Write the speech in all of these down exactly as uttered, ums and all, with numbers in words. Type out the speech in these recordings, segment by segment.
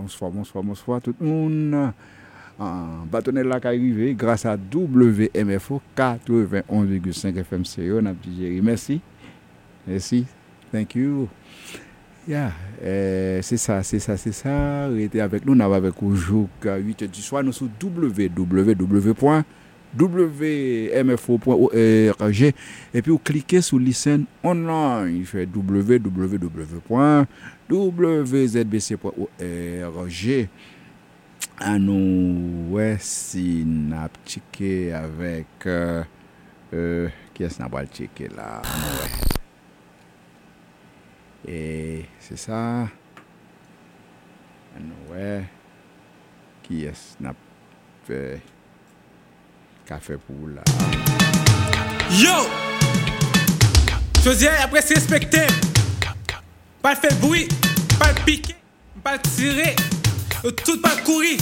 bonsoir, bonsoir, bonsoir tout le monde. Uh, bâtonnet là qui est arrivé grâce à W M F O quatre-vingt-onze virgule cinq F M C O. Merci. Merci. Thank you. Yeah, euh, c'est ça, c'est ça, c'est ça. Restez avec nous, on va avec vous jusqu'à huit heures du soir. Nous sur w w w point w m f o point org et puis vous cliquez sur Listen Online. Il fait w w w point w z b c point org. À nous, ouais, si n'a checké avec euh, euh, qui est-ce n'a pas checké là? Ouais. Et c'est ça. Ouais. Qui est-ce n'a fait café pour là? Yo! Josiah, après c'est respecté. Pas faire bruit, pas piquer, pas tirer, tout pas courir.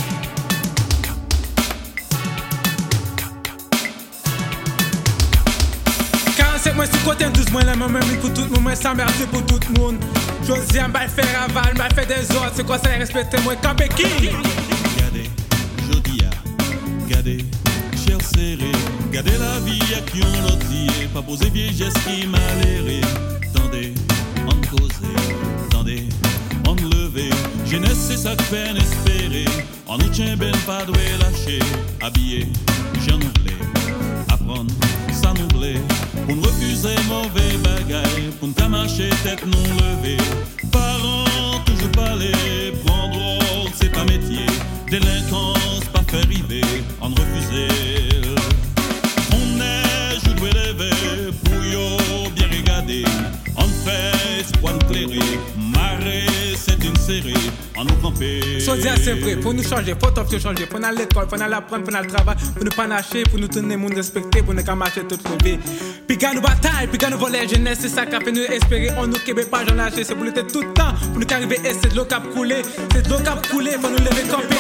C'est moi sur côté douze moi la même pour tout le monde, ça merci pour tout le monde. Josiah m'a fait aval, m'a fait des autres, c'est quoi ça respecter moi campé qui? Regardez, Jodia, regardez, cher serré, regardez la vie à qui on l'autre, pas poser vieux gestes qui malheureux. Tendez, on causer, tendez, on lever, jeunesse c'est ça que fait espérer. On nous tient ben pas doué lâcher, habillé, j'en oublie, apprendre, ça nous plaît. Pour nous refuser mauvais bagaille, pour nous marcher tête nous lever. Parents toujours parler, prendre drogue c'est pas métier. Délinquance pas faire river, on refusait. On est je dois rêver, pour yo bien regarder. On fait espoir nous clairer, marée c'est une série, on nous camper. Sodia c'est vrai, pour nous changer, faut t'en changer. Pour nous à l'école, pour nous apprendre, pour nous travailler, pour nous pas nacher, pour nous tenir monde respecté, pour nous qu'à marcher toute lever. Puis gars nous bataille, puis gars nous voler jeunesse, c'est ça qui fait nous espérer. On nous québé pas j'en lâcher, c'est pour lutter tout le temps, pour nous qu'arriver et c'est de l'eau qui a coulé, c'est de l'eau qui a coulé, faut nous lever camper.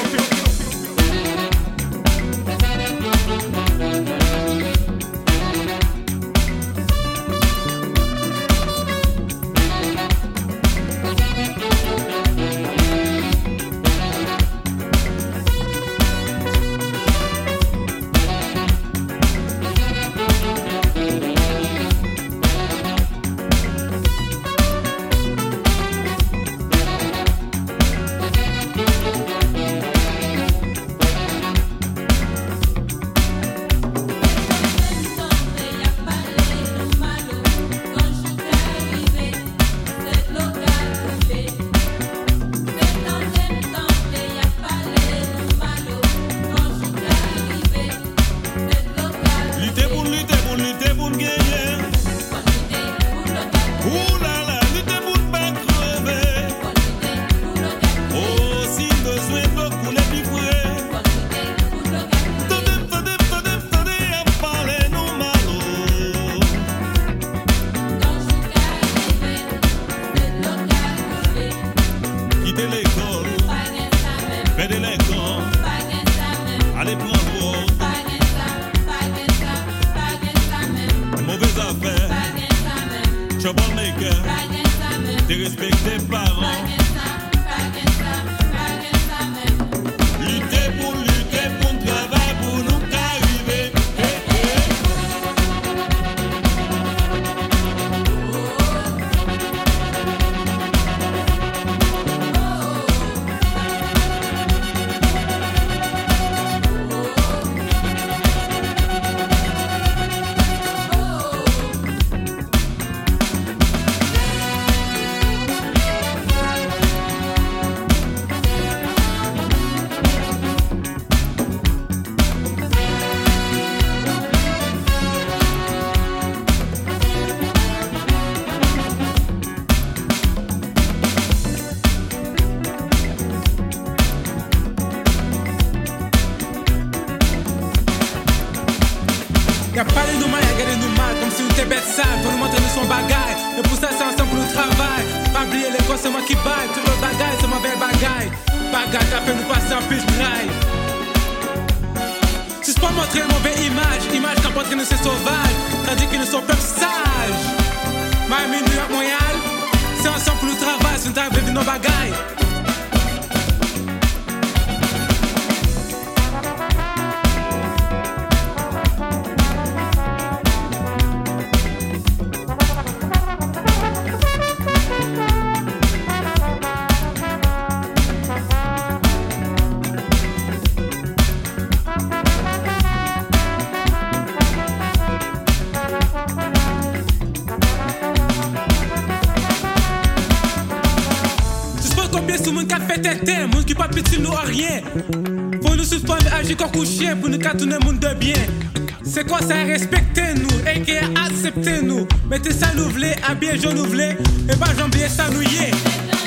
Y'a parlé nous mal, y'a gardé nous mal, comme si nous t'es bête sale, pour nous montrer nous son bagaille. Et pour ça c'est ensemble pour nous travailler. Pas oublier l'école, c'est moi qui baille, tout le bagaille, c'est ma belle bagaille. Bagaille qui a fait nous passer en plus braille. Si c'est pas montrer une mauvaise image, image qui a montré nous c'est sauvage, tandis que nous sommes peuple sage. Miami, New York, Montréal, c'est ensemble pour nous travailler, c'est nous t'arriver de nos bagailles. combien de monde qui a fait tête, monde qui pas petit nous a rien. Faut nous suspendre, agir comme coucher pour nous tourner le monde de bien. C'est quoi ça, respecter nous et qui accepter nous. Mettez ça nous voulez, habiller je nous voulez, et pas j'oublier ça nous y est.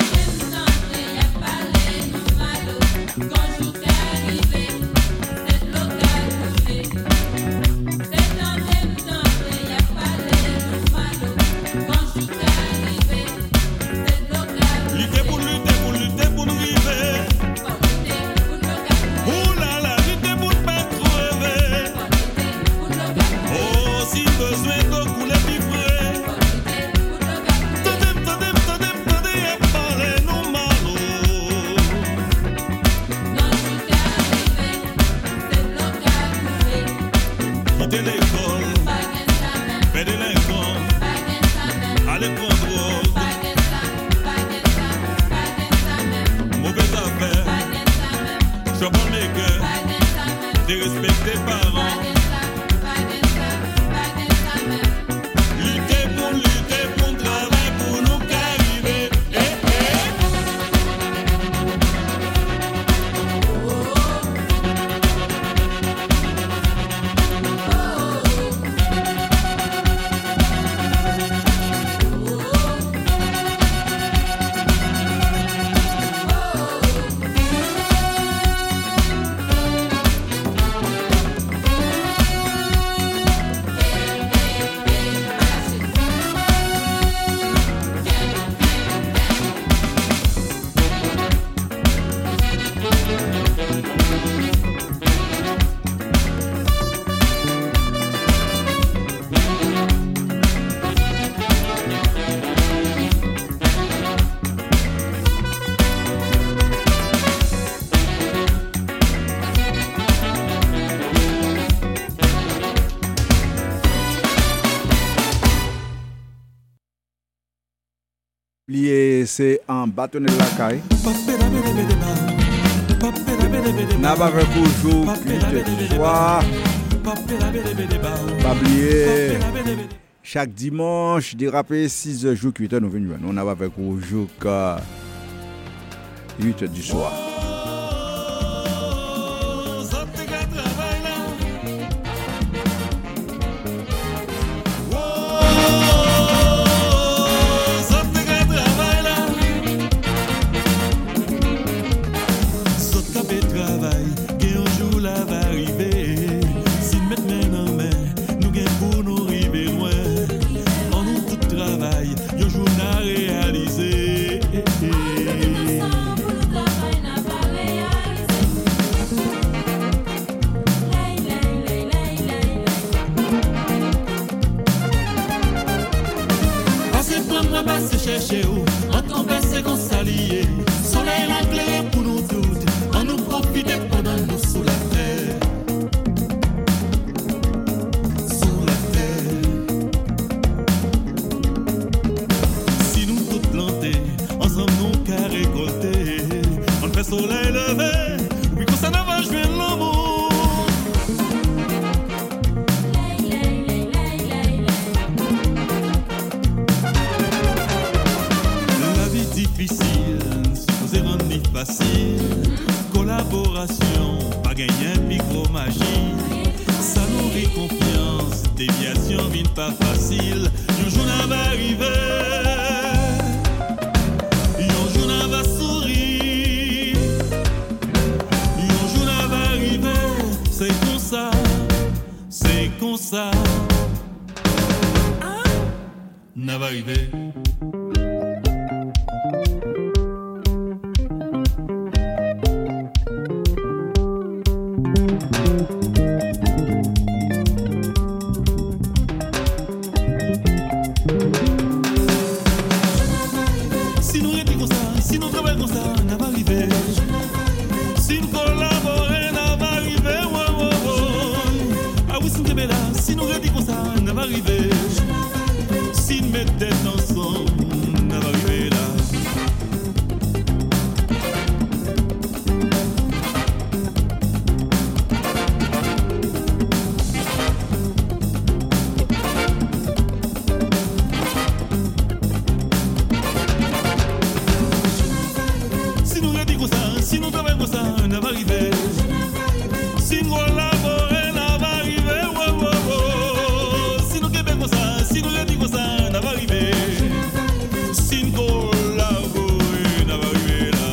C'est en bâtonnet de la caille. N'a pas fait toujours huit soir. Pas oublier. Chaque dimanche, déraper six heures, huit heures, nous venons. On n'a pas fait toujours huit heures du soir. Si nous redis comme ça, on va arriver. Si nous mettons ensemble. nous redis comme ça, si nous travaillons comme ça, on va arriver. Si nous collaborons, on va arriver. Oh, oh, oh. Si nous québécois comme ça, si nous redis comme ça, on va arriver. Si nous collaborons, on va arriver là.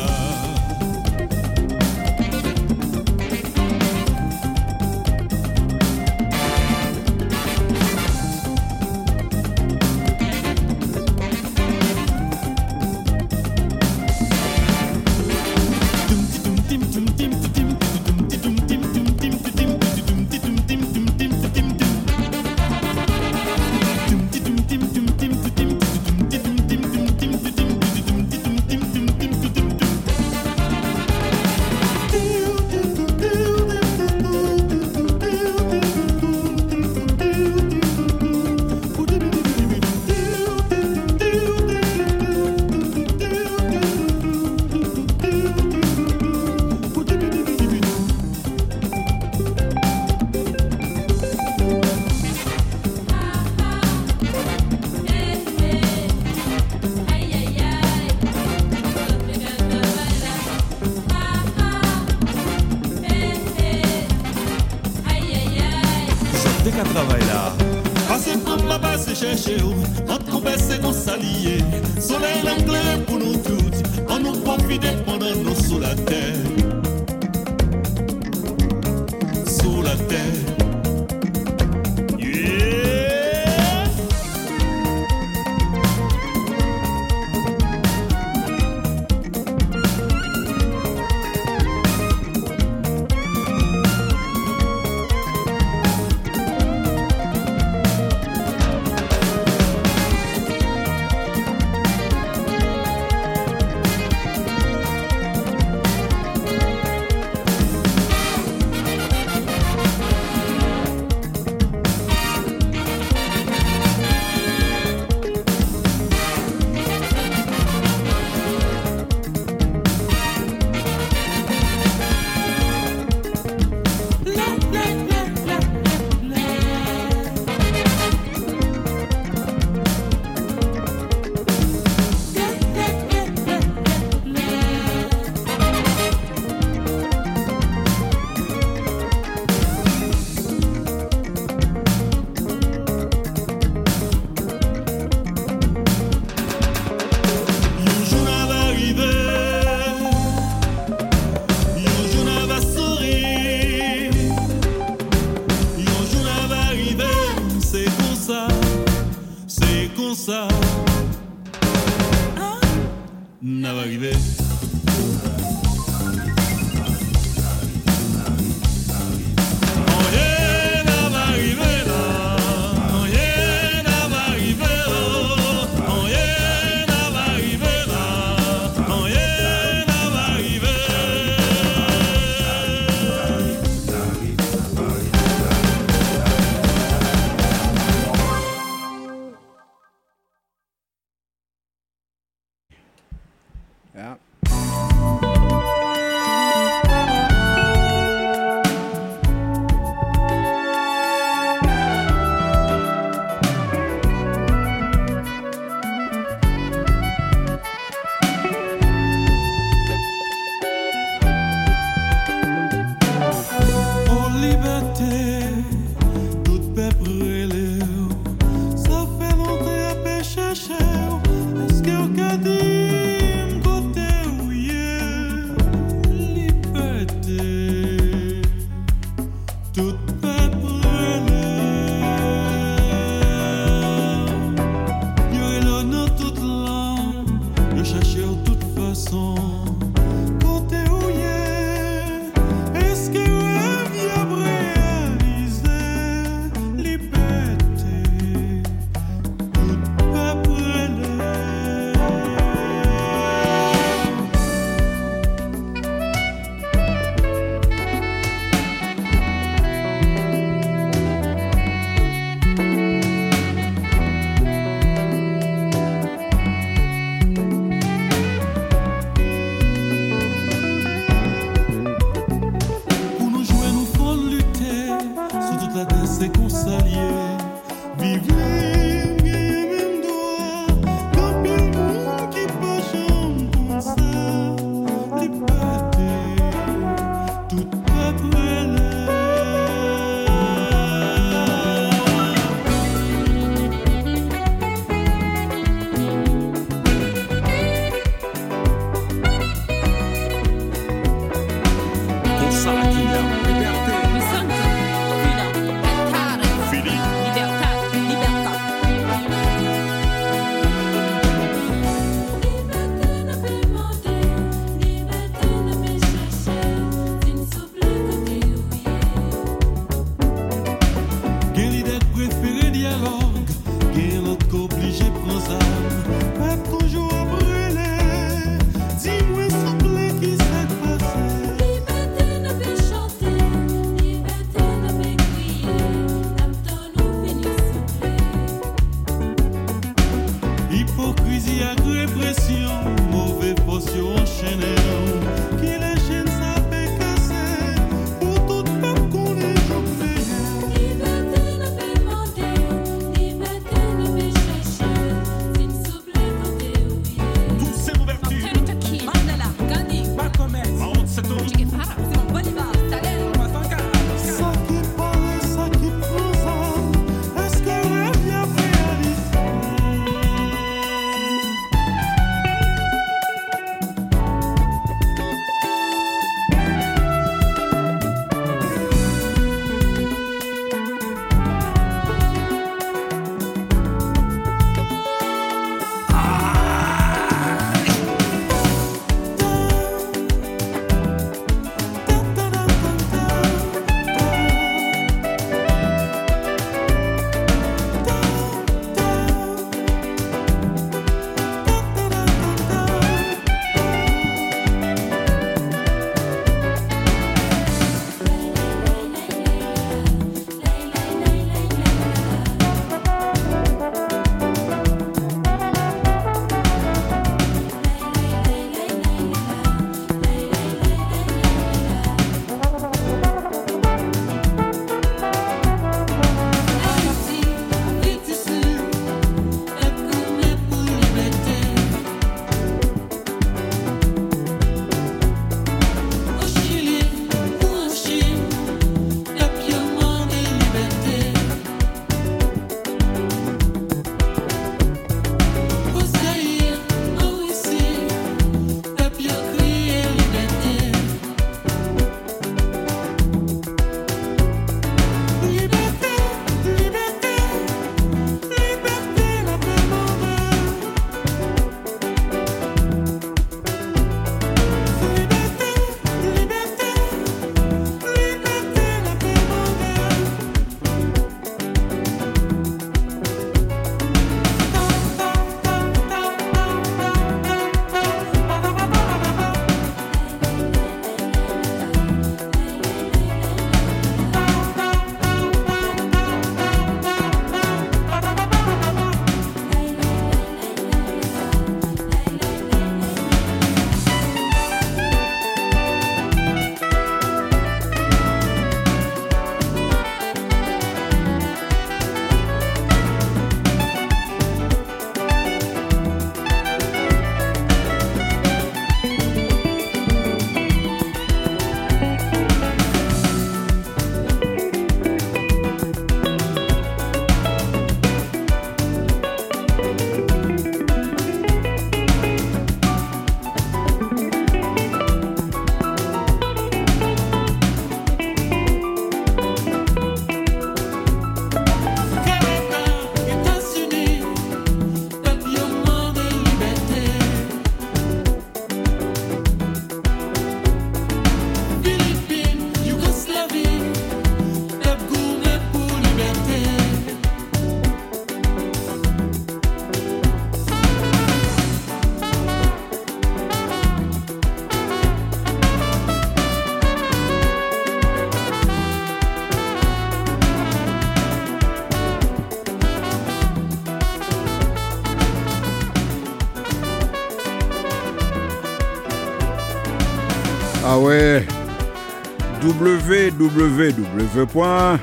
Ah ouais. w w w point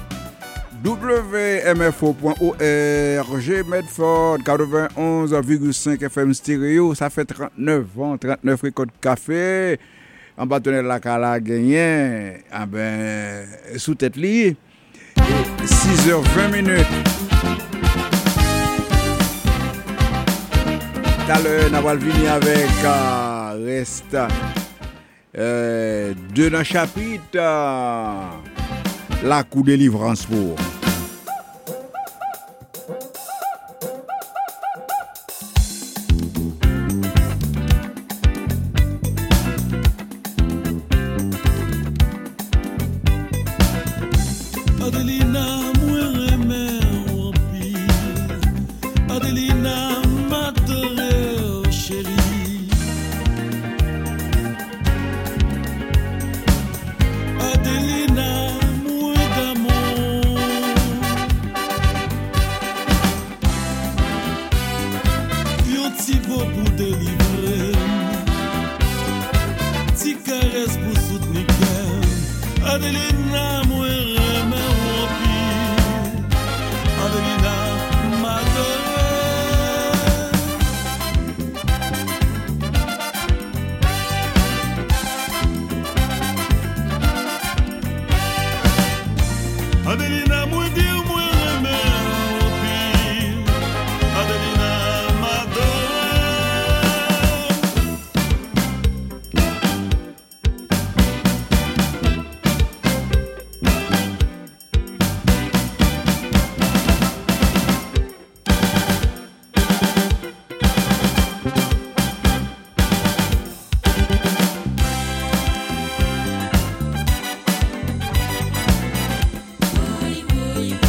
w m f o point org Medford quatre-vingt-onze virgule cinq F M stéréo, ça fait trente-neuf ans, trente-neuf récoltes café en bâtonnet la cala gagné ah ben sous tête li six heures vingt minutes. Tout à l'heure n'a pas venu avec euh, reste euh, deux dans chapitre euh, la coup de délivrance pour Adelina, moi remè en pile. Adelina, ma terre chérie. Adelina, moi d'amour. Yon ti beau pour délivrer. Ti caresse pour soutenir. Adelina, moi remè en pile. Adelina, ma Adelina, moi dire, moi remè en pile. Adelina, ma Boy, boy,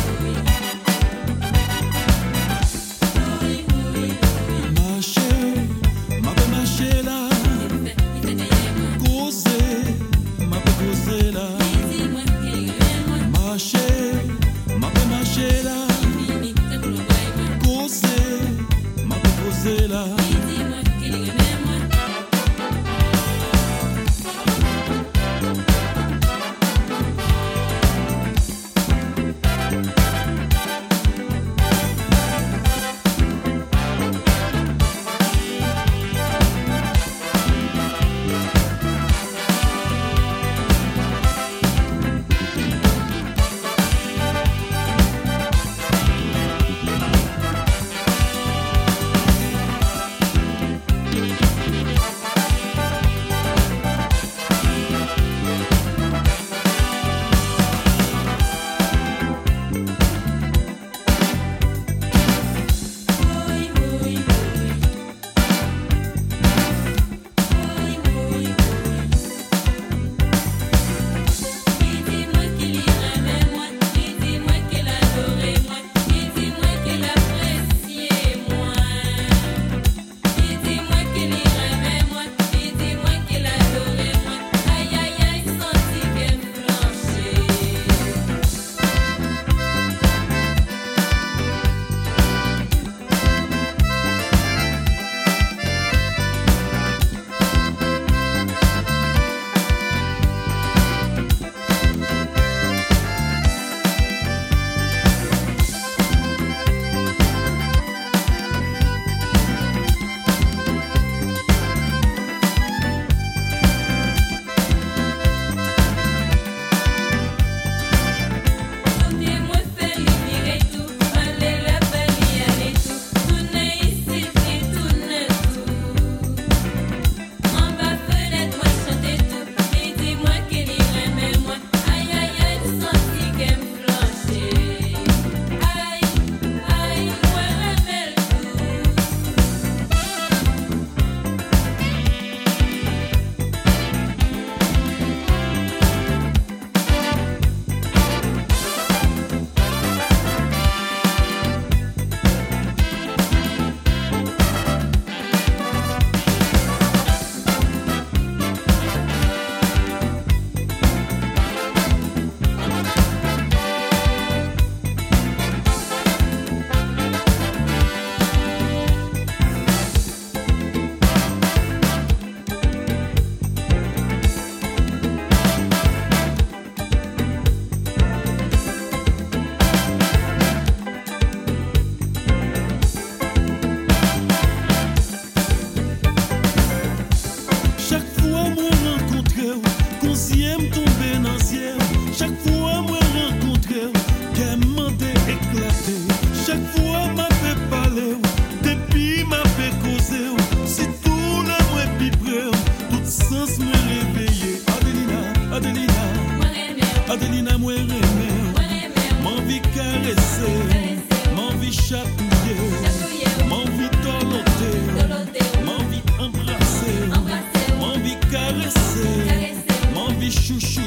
Adelina moi remè, m'envie caresser, m'envie chatouiller, m'envie doloter, m'envie embrasser, m'envie caresser, m'envie chouchouter.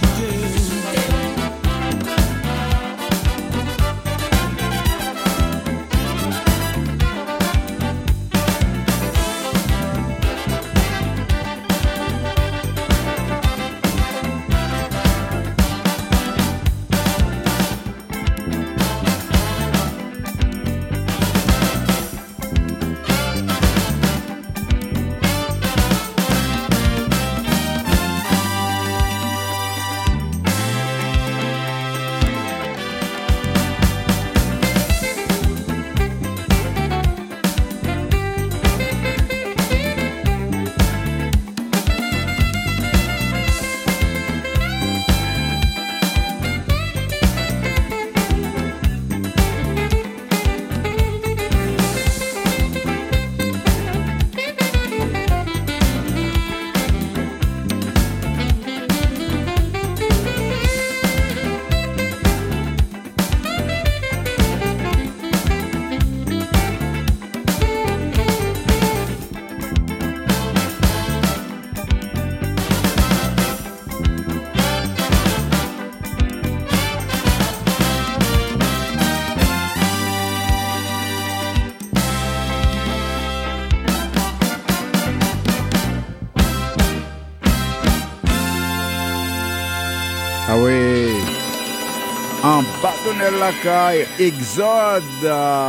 Ah ouais, en bâtonnet la caille, Exode,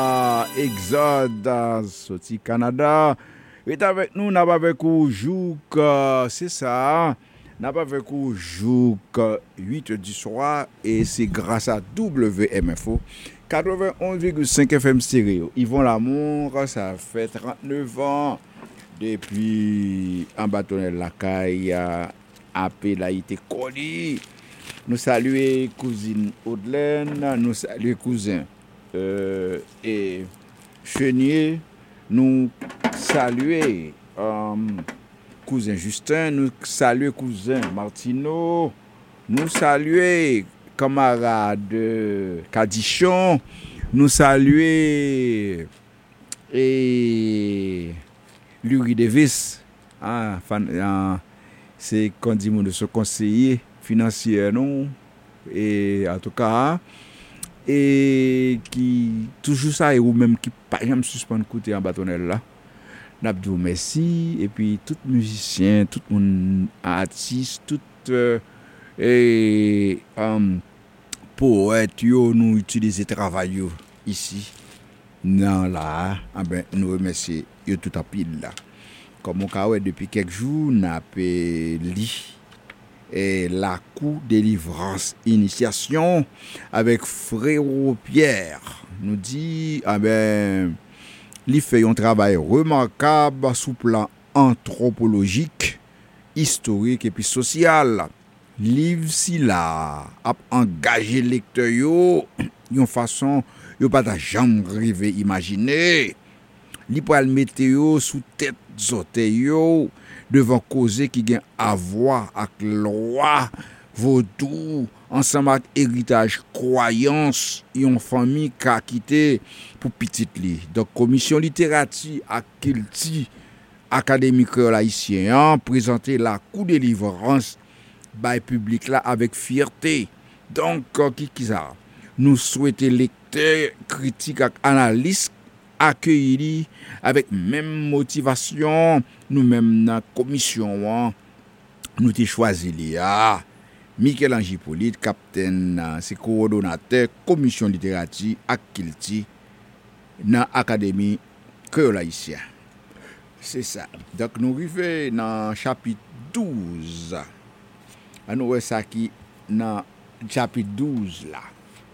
Exode, sorti Canada. Et avec nous, n'a pas avec vous, Jouk, c'est ça, n'a pas avec vous, Jouk, huit du soir, et c'est grâce à W M F O, quatre-vingt-onze virgule cinq F M stéréo. Yvon Lamour, ça fait trente-neuf ans, depuis en bâtonnet la caille, à Pélaïté Coli. Nous saluons cousine Audelaine, nous saluons cousin euh, et Chenier, nous saluons euh, cousin Justin, nous saluons cousin Martino, nous saluons camarade Cadichon, nous saluons et Lurie Davis, hein, fan, hein, c'est qu'on dit de ce conseiller financier non et en tout cas et qui toujours ça et ou même qui pas jamais suspendre côté en bâtonnel là n'abdou merci et puis tout musicien tout mon artiste tout euh, et um, poète yo nous utiliser travail yo ici non là ah ben nous remercier yo tout à pile là comme on ka depuis quelques jours n'a pas li et la coup délivrance initiation avec frérot Pierre nous dit ah ben il fait un travail remarquable sous plan anthropologique, historique et puis social. Livre si là a engagé lecteur yo yon façon yo pas jamais rêvé imaginer. Li pral mette yo sous tête zote yo devant causer qui gen avoir avec loi vaudou ensemble avec héritage croyance yon famille ka quitté pour petite li. Donc commission littérature à Kilti Académie créole haïtien présenter la coup de délivrance by public là avec fierté. Donc qui qui ça nous souhaiter lecteurs critiques et analystes accueillis avec même motivation nous-mêmes dans commission nous t'ai choisi là Michel-Ange Hippolyte capitaine c'est coordonnateur commission littérature à Kilti dans académie créole haïtien. C'est ça. Donc nous arrivons dans chapitre douze. À nous ça qui dans chapitre douze là.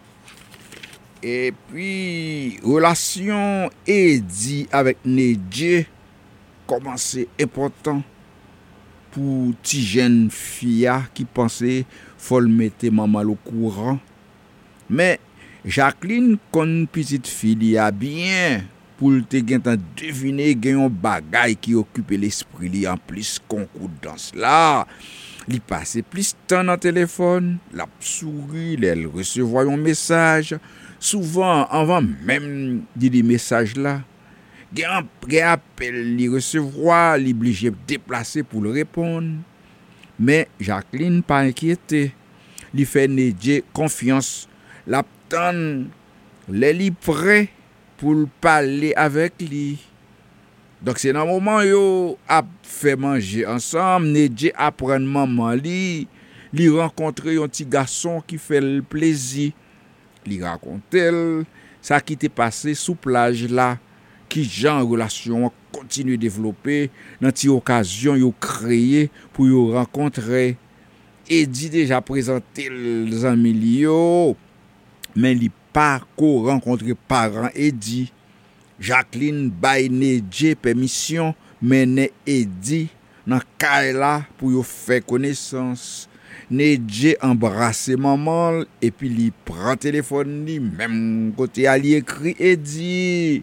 Et puis relation Eddie avec Nedje commencer important pour ti jeune fille qui pensait faut le mettre maman au courant. Mais Jacqueline kon petite fille a bien pour te gen tan deviner gen yon bagay qui occupe l'esprit li en plus concours dans là. Li passe plus temps dans téléphone, la souris, elle recevoir un message. Souvent, avant même de des messages là, gen appel li recevoir, li obligé déplacer pour le répondre. Mais Jacqueline pas inquiétée. Li fait Nedje confiance. La tante, li prêt pour parler avec lui. Donc c'est dans moment yo a fait manger ensemble, Nedje apprend maman li, li rencontrer un petit garçon qui fait le plaisir. Li raconte ça qui t'est passé sous plage là, qui genre relation continue développer, dans ti occasion yo créé pour yo rencontrer. Eddie déjà présenté les amis yo, mais li pas ko rencontrer parents Eddie. Jacqueline bay Nedje permission mener Eddie dans Kaila pour yo faire connaissance. Nedje embrasse maman et puis li prend téléphone li même côté ali écrit Eddie.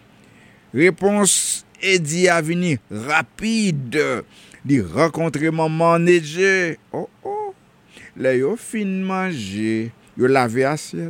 Réponse Eddie a venu rapide. Li rencontrer maman Nedje. Oh oh. Là yo fin manger, yo laver assiette.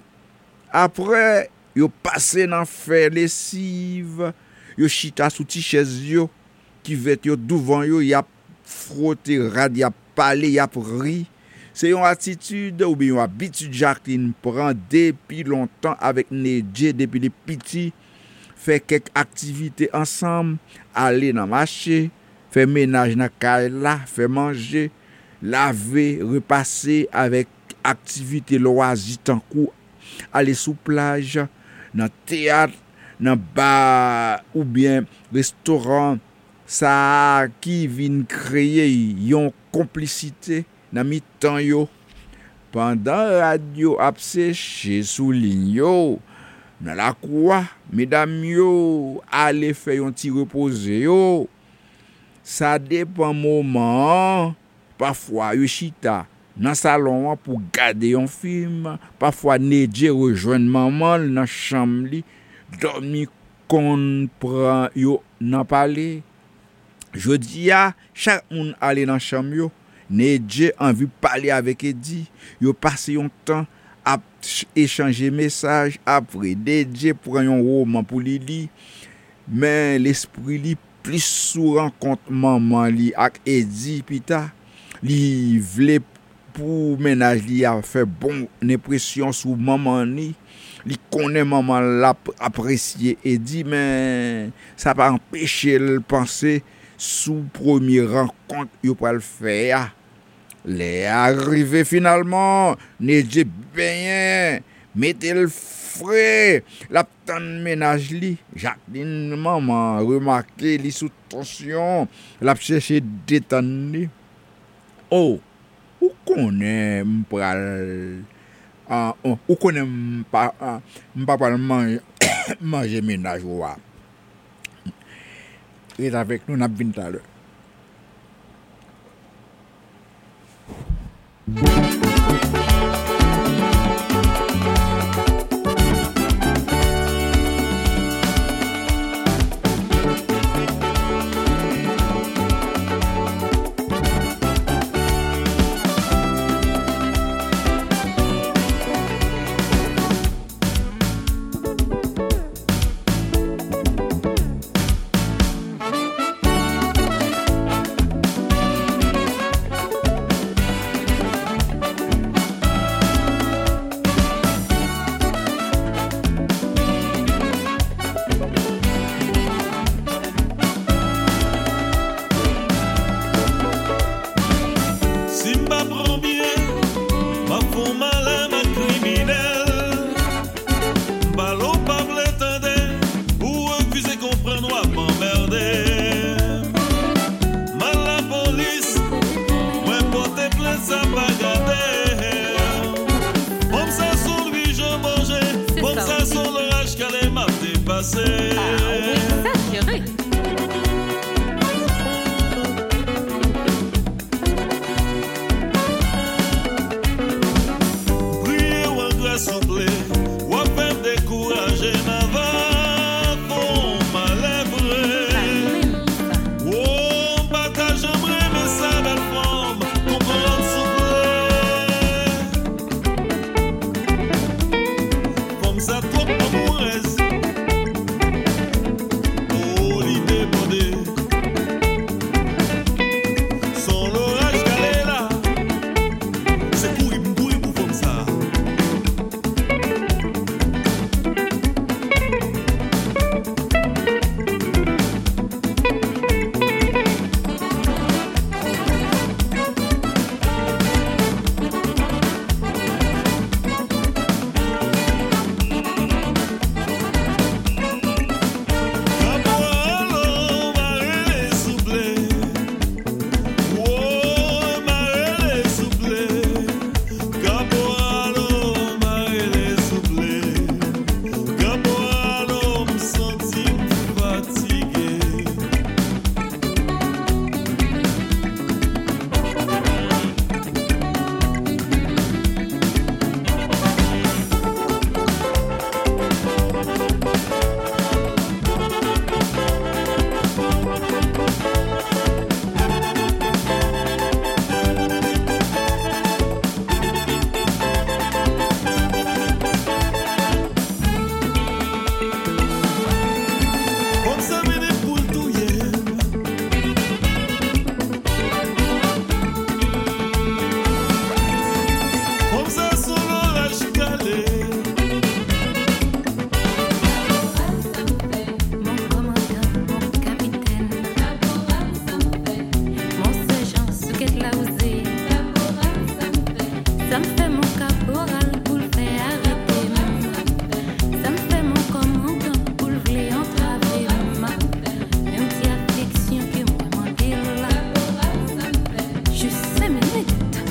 Après yo passé dans faire lessive, yo chita sous ti chaise yo qui vet yo devant yo, y a frotté rad, y a parlé, y a ri. C'est une attitude ou bien une habitude Jacqueline prend depuis longtemps avec Nedje depuis les petits, fait quelques activités ensemble, aller dans marché, faire ménage dans Kaila, faire manger, laver, repasser avec activité loisir tant coup aller sous plage, dans théâtre, dans bar ou bien restaurant, ça qui vient créer une complicité dans mi-temps yo. Pendant radio a séché sous ligne yo, dans la cour, mesdames yo, aller faire un petit reposer yo. Ça dépend moment, parfois yo chita dans salon pour garder un film, parfois Nedje rejoindre maman dans chambre li, dormi kon prend yo nan parler. Jodi a chaque moun aller dans chambre yo, Nedje envie parler avec Eddie, yo passe un temps à échanger message, après Nedje prend un roman pour li li, mais l'esprit li plus sous rencontre maman li ak Eddie pita, li vle pour ménage li a fait bon impression sur maman ni, li connaît maman l'a apprécié et dit mais ça pas empêcher le penser sous première rencontre yo pas le faire. Les arrivé finalement Nedje bien mettez le frais la tante ménage li. Jacqueline maman remarqué li sous tension, l'a chercher détendre. Oh, ou connaît m'pral ah ou connaît m'pa m'pa pas manger manger ménage wa. Et avec nous n'a vinn ta l'heure. Ça me fait mon caporal pour le faire arrêter. Ça me fait mon commandant pour le vouloir entraver. Même si affection que moi m'en là. Juste cinq minutes.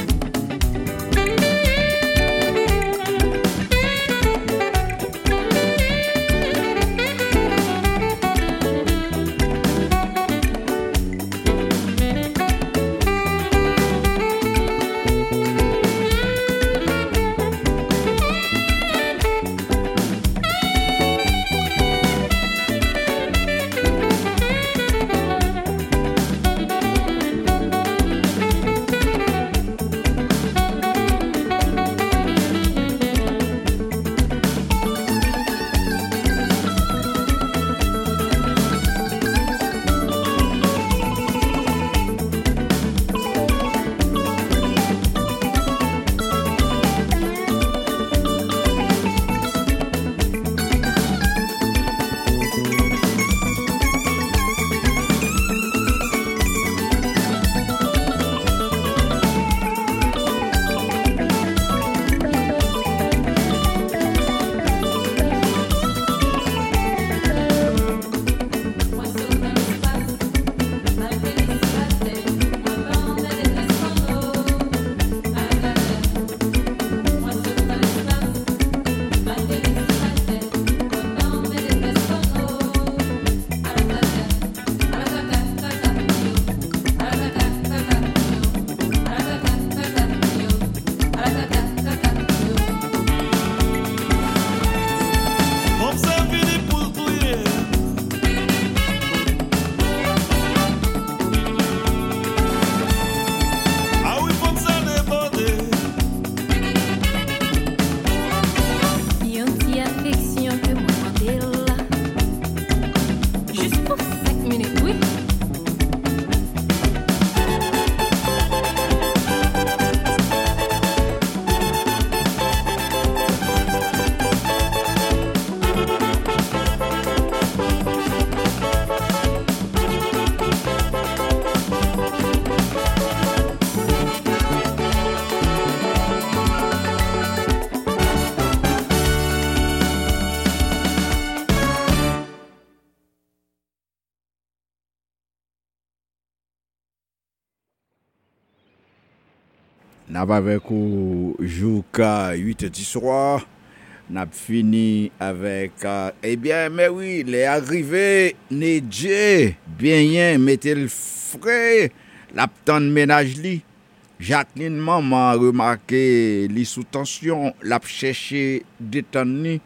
N'a pas avec ou Jouka huit du soir. N'a fini avec euh, eh bien mais oui, les arrivés Nedje bien mettez le frais la petite ménage li. Jacqueline maman remarqué li sous tension, l'a cherché détenu.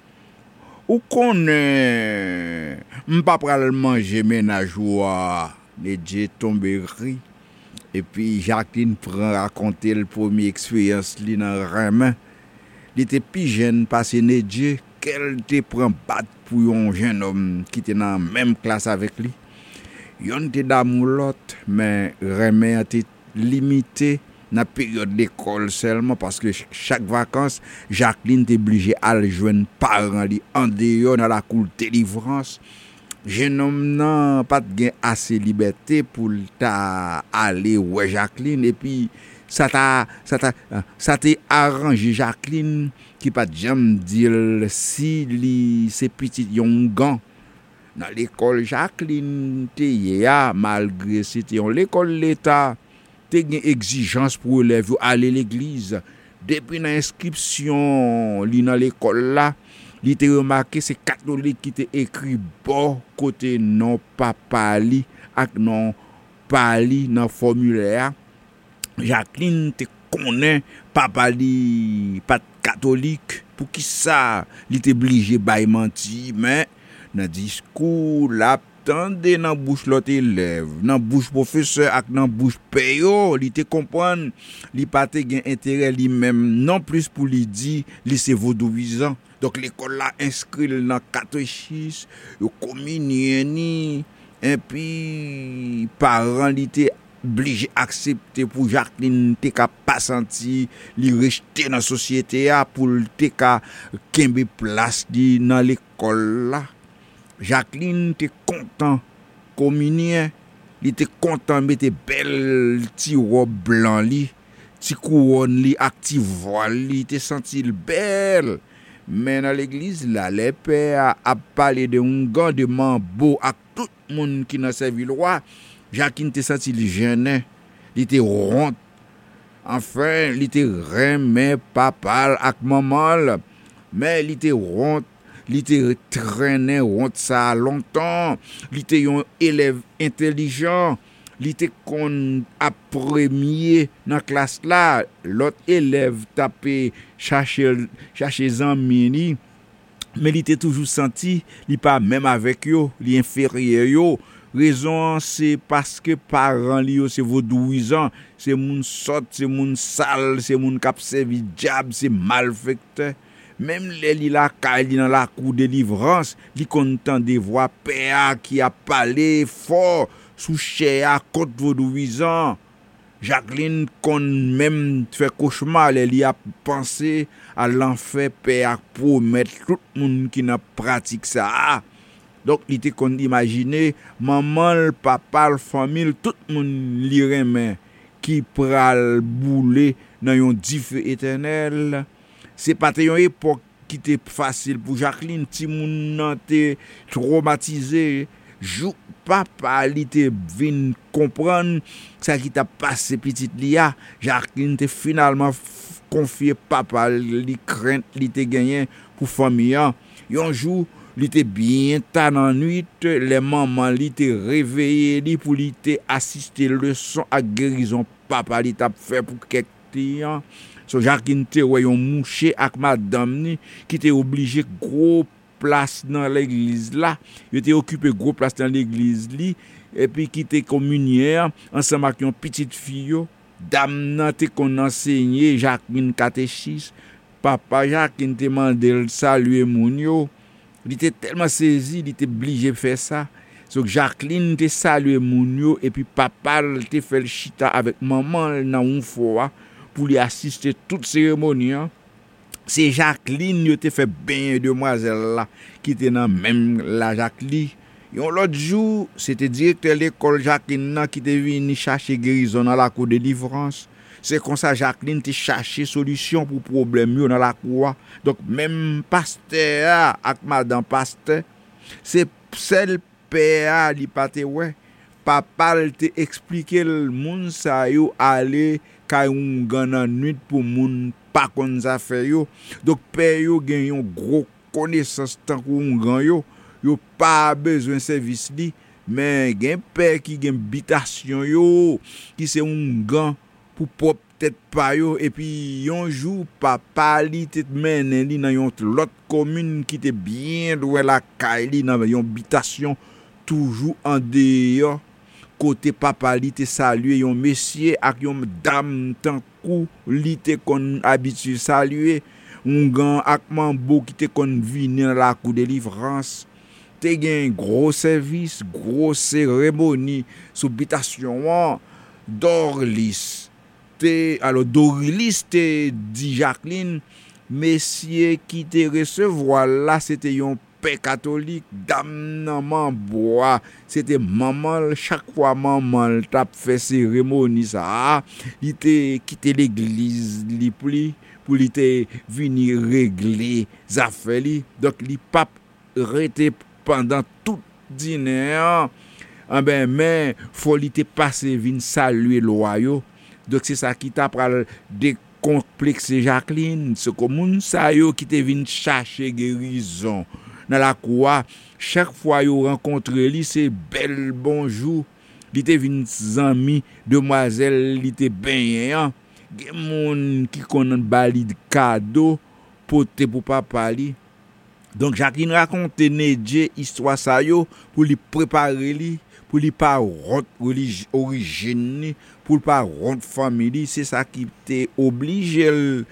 Ou connaît m'pa pral manger ménage ou Nedje tomber ri. Et puis Jacqueline prend raconter le premier expérience li nan Ramen. Il était plus jeune parce que Nedje qu'elle te prend bat pour un jeune homme qui était dans la même classe avec lui. Yon était d'amour l'autre mais Ramen était limité dans la période d'école seulement parce que chaque vacances Jacqueline était obligée à aller joindre parents li en dehors dans la cour de délivrance. Jeune homme n'a pas de assez liberté pour ta aller ouais Jacqueline et puis ça t'a ça t'a ça t'a arrangé Jacqueline qui pas jamais dire si li c'est petit yon gant dans l'école Jacqueline te ya malgré c'était l'école l'état te gen exigence pour élève aller l'église depuis l'inscription li dans l'école là. Il te remarqué c'est catholique qui te écrit bon côté non papa li ak non pali dans formulaire. Jacqueline te connaît papa li pas catholique pour qui ça il te obligé bay menti mais dans discours la tande dans bouche l'autre élève dans bouche professeur ak dans bouche payo il te comprendre li pas te gen intérêt lui même non plus pour lui dire li c'est vaudouisant. Donc l'école là inscrit dans catéchisme, yo communion et puis parents li te obligé accepter pour Jacqueline te ka pas senti li rester dans société a pour te ka kembe place di dans l'école là. Jacqueline te content communion, li te content mette belle ti robe blanc li ti couronne li ak ti voile li te senti belle. Mais dans l'église là, les pères a parlé de un gardement beau ak tout monde qui dans servi le roi. Jacqueline te senti li gêné, li te honte. Enfin, li te remet papa ak maman, mais li te honte. Li te traîné honte ça longtemps. Li te yon élève intelligent. Li te kon a premier dans classe là. L'autre élève tapé chercher chercher zanmini. Mais li te toujours senti li pas même avec yo, li inférieur yo. Raison c'est parce que parents li yo c'est vaudouisant, c'est moun sot, c'est moun sale, c'est moun k'ap servi diable, c'est malfecteur. Même les li la kay dans la cour de délivrance, li content de voir père qui a parlé fort sous chè à côte vaudouisant. Jacqueline kon même fait cauchemar, li a pensé à l'enfer père pour mettre tout le monde qui n'a pratique ça. Donc il était qu'on imaginer maman, le papa, la famille, tout le monde li remen qui pral bouler dans yon dieu éternel. C'est pas une époque qui était facile pour Jacqueline, ti moun nan te traumatisé. Jou papa li te vin comprendre ça qui t'a passé petite lia. Jacqueline te finalement confié papa li crainte li te gagné pour famille. Yon jour li te bien tard en nuit, les mamans li te réveillé li pour li te assister leçon à guérison papa li t'a fait pour quelques temps. So Jacqueline te voyon mouché ak madame ni qui te obligé gros place dans l'église là. Il était occupé gros place dans l'église li et puis qui te communière ensemble avec une petite fille. Dame nan te kon enseigner Jacqueline catéchisme. Papa Jacqueline te mandé saluer moun yo. Il était tellement saisi, il était obligé de faire ça. So Jacqueline te saluer moun yo et puis papa te fait le chita avec maman dans une fois pour lui assister toute cérémonie. C'est Jacqueline qui te fait bien demoiselle là qui était dans même la Jacqueline. Yon l'autre jour, c'était directeur de l'école Jacqueline qui était venu chercher guérison dans la cour de délivrance. C'est comme ça Jacqueline te chercher solution pour problème yo dans la cour. Donc même pasteur ak madame pasteur, c'est seul père li pa te ouais. Papa te expliquer le monde ça yo aller kay un gana nuit pour moun pas kon ça fait yo. Donc père yo gen yon gros connaissance tant ko un grand yo. Yo pas besoin service li, mais gen père qui gen habitation yo, qui c'est un grand pour propre tête pa yo et puis yon jour papa li te mène li dans yon l'autre commune qui était bien loin la caille li dans yon habitation toujours en dehors. Côté papa li te saluer yon monsieur ak yon dame tant kou li te kon habitué saluer un grand ak mambo qui te kon vini dans la cour de délivrance. Te gen gros service, gros cérémonie sous habitation Dorlis. Te alors Dorlis te dit Jacqueline, messieurs qui te recevoir là c'était yon père catholique, dame nan bois, c'était maman chaque fois maman t'a fait cérémonie ça, il te quitté l'église li pli pour il te venir régler affaires li. Donc li pape rete pendant tout dîner en ben mais faut li te passer vinn saluer loyo. Donc c'est ça qui t'a pral décomplexer Jacqueline, ce comme ça yo qui te vinn chercher guérison dans la cour. Chaque fois yo rencontre li c'est bel bonjour, li te vinn zanmi demoiselle li te ben gen moun qui konn bali de cadeau pote pour papa li. Donc Jacqueline raconte Nedje histoire ça yo pour lui préparer li, pour lui pas honte religion origine, pour pas honte famille, c'est ça qui t'est obligé euh,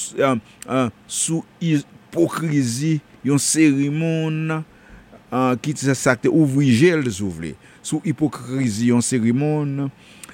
euh, sous hypocrisie yon cérémonie euh, qui ça t'est obligé de s'ouvrir sous hypocrisie yon cérémonie.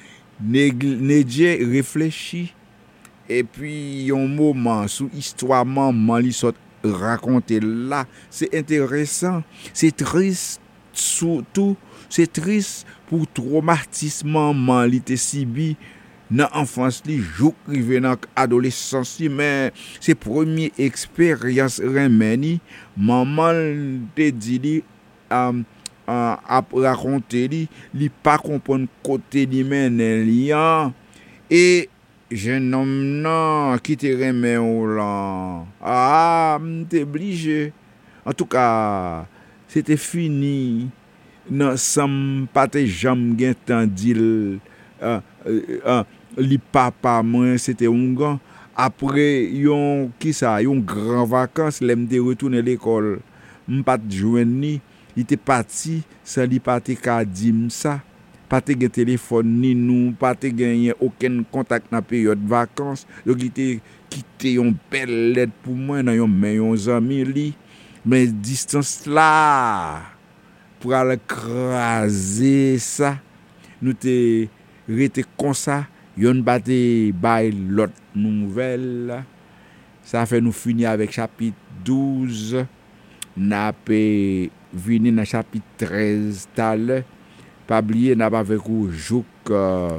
Nedje réfléchit et puis yon moment sous histoire maman li sort raconter là, c'est intéressant, c'est triste surtout, c'est triste pour traumatisme maman li te sibi dans enfance li, jouk rive dans adolescence li, mais c'est première expérience remeni, maman te dit li um, uh, ap raconter li, li pas comprendre côté li men li et jeune homme non qui te remet ou là. Ah, m'te obligé. En tout cas, c'était fini. Non, sam pas te jam gen tan dil euh, euh, li papa moi c'était un grand après yon qui ça yon grand vacances l'aime de retourner l'école m'pas joindre ni il était parti sans li pas te ka dim ça pas te gen téléphone ni nous pas te gagner aucun contact dans période vacances donc il était quitté yon belle lettre pour moi dans yon mais yon ami li mais distance là pour aller craser ça nous te rete comme ça yon batte bay l'autre nouvelle ça fait nous finir avec chapitre douze n'a pe vini dans chapitre treize tal pas oublier n'a pas avec ou jouk euh,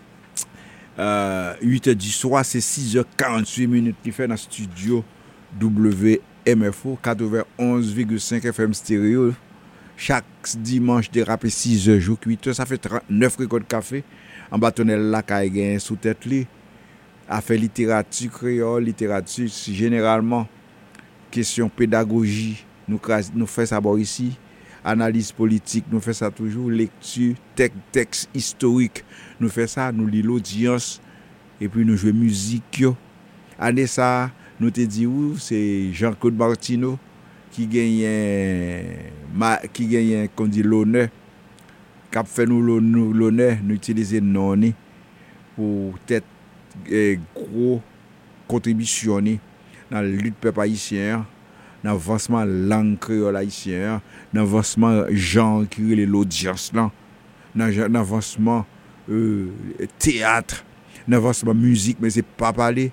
euh, huit heures du soir c'est six heures quarante-huit minutes qui fait dans studio W M F O quatre-vingt-onze virgule cinq F M stéréo chaque dimanche de rapper six heures jour huit heures ça fait trente-neuf records café en bâtonnel la kay gen sous tête li a fait littérature créole littérature généralement question pédagogie nous nous fait ça bon ici analyse politique nous fait ça toujours lecture texte texte historique nous fait ça nous lit l'audience et puis nous jouer musique yo année ça nous te dit ou c'est Jean-Claude Martino qui gagne qui gagne qu'on dit l'honneur cap fait nous l'honneur nous utiliser non ni pour tête eh, gros contribution ni dans la lutte peuple haïtien dans avancement langue créole haïtien dans avancement genre qui l'audience là dans avancement euh, théâtre dans avancement musique mais c'est pas parler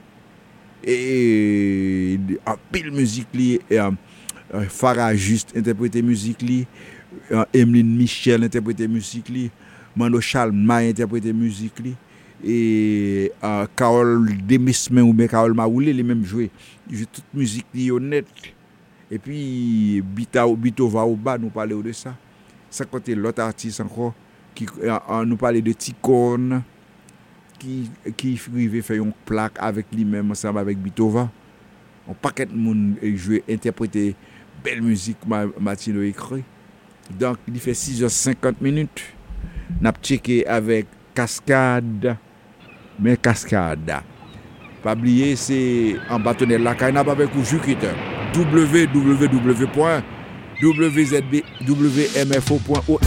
et en pile musique li et Farah Juste interpréter musique li, Emeline Michel interpréter musique li, Mano Chalma interpréter musique li et uh, Carole Demismen ou bien Carole Maoulé les mêmes jouer jouer toute musique li honnête et puis Bita Bitova Oba nous parler de ça ça côté l'autre artiste encore qui uh, nous parler de Ticone qui qui arrivé faire une plaque avec lui-même ensemble avec Bitova on paquet de monde jouer interpréter belle musique Martino écrit donc il fait six heures cinquante minutes n'a checké avec Cascade mais Cascade pas oublier c'est en bâtonnet la caille n'a pas avec Jukiter w w w point w z b w m f o point org.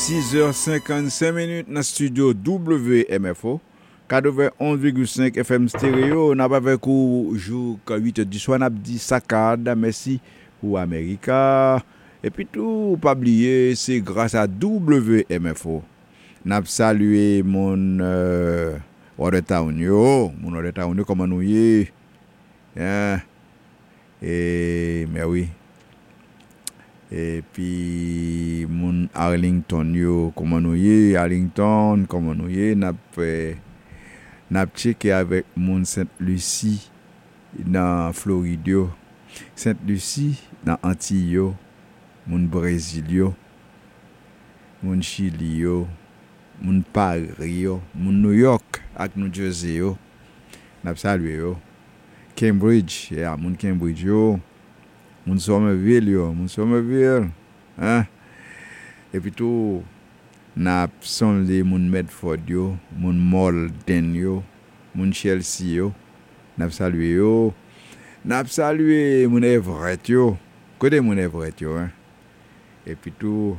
six heures cinquante-cinq minutes dans le studio W M F O quatre-vingt-onze virgule cinq F M stéréo. N'a pas avec vous jour huit heures du soir n'a dit saccade. Merci pour America. Et puis tout pas oublier c'est grâce à W M F O. N'a salué mon euh, Watertown yo, mon Watertown yo comment nous y hein. Et mais oui. Et puis mon Arlington yo comment nous y Arlington comment nous y n'a n'a checké avec mon Sainte-Lucie dans Floride, Sainte-Lucie dans Antilles yo, mon Brésil yo, mon Chili yo, mon Paris yo, mon New York ak New Jersey yo. N'a salué yo. Cambridge, yeah, mon Cambridge yo. Mon Somerville yo, mon Somerville, hein? Et puis tout n'a sonné mon Medford yo, mon Malden yo, mon Chelsea yo, n'a salué yo, n'a salué mon Everett yo, côté mon Everett yo, hein? Et puis tout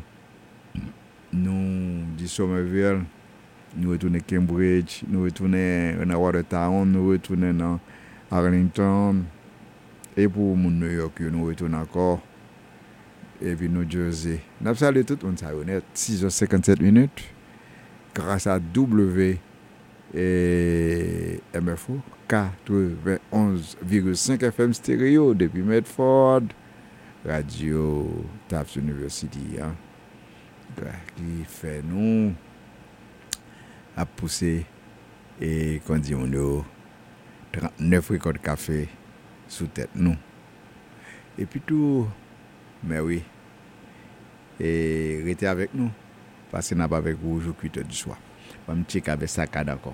nous du Somerville, nous retourner Cambridge, nous retourner dans Watertown, nous retourner dans Arlington. Et pour mon New York, nous retournons encore. Et puis New Jersey. Nous saluons tout le monde, ça honnête. six heures cinquante-sept minutes. Grâce à W et M F O quatre-vingt-onze virgule cinq F M stéréo depuis Medford. Radio Taps University. Hein, qui fait nous à pousser et qu'on dit on a trente-neuf records café sous tête nous. Et puis tout, mais oui, et restez avec nous, parce que nous n'avons pas avec vous aujourd'hui huit heures du soir. On va me checker avec ça d'accord.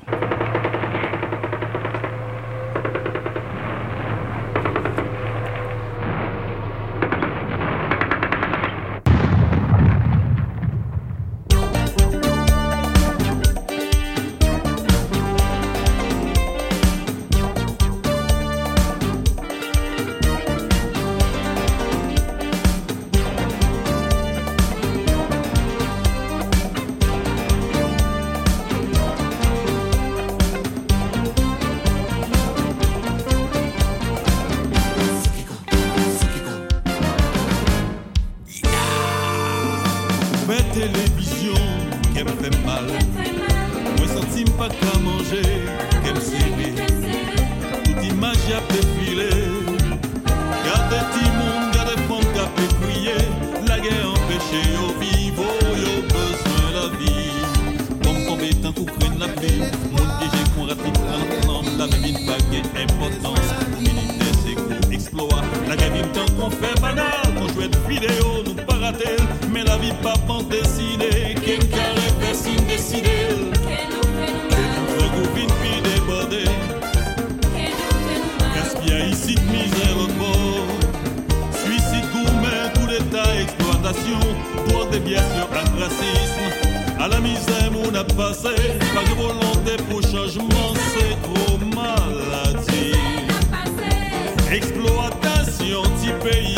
Exploitation, petit pays.